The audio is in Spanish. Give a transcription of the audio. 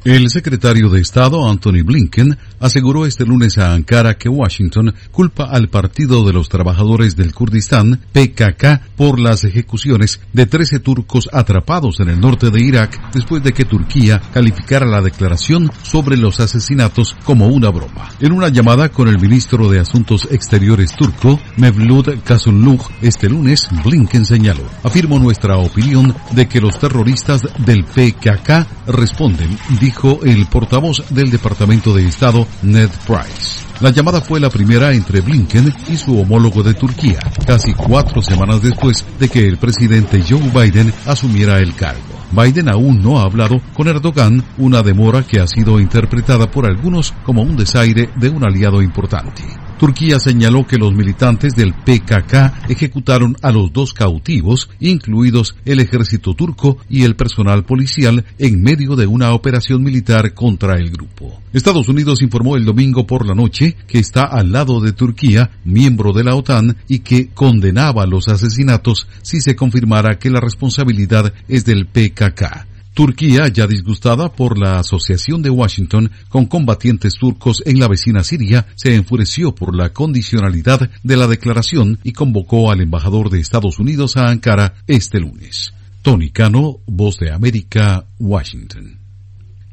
El secretario de Estado, Antony Blinken, aseguró este lunes a Ankara que Washington culpa al Partido de los Trabajadores del Kurdistán, PKK, por las ejecuciones de 13 turcos atrapados en el norte de Irak después de que Turquía calificara la declaración sobre los asesinatos como una broma. En una llamada con el ministro de Asuntos Exteriores turco, Mevlut Cavusoglu, este lunes, Blinken señaló: "Afirmo nuestra opinión de que los terroristas del PKK responden", dijo el portavoz del Departamento de Estado, Ned Price. La llamada fue la primera entre Blinken y su homólogo de Turquía, casi 4 semanas después de que el presidente Joe Biden asumiera el cargo. Biden aún no ha hablado con Erdogan, una demora que ha sido interpretada por algunos como un desaire de un aliado importante. Turquía señaló que los militantes del PKK ejecutaron a los 2 cautivos, incluidos el ejército turco y el personal policial, en medio de una operación militar contra el grupo. Estados Unidos informó el domingo por la noche que está al lado de Turquía, miembro de la OTAN, y que condenaba los asesinatos si se confirmara que la responsabilidad es del PKK. Turquía, ya disgustada por la asociación de Washington con combatientes turcos en la vecina Siria, se enfureció por la condicionalidad de la declaración y convocó al embajador de Estados Unidos a Ankara este lunes. Tony Cano, Voz de América, Washington.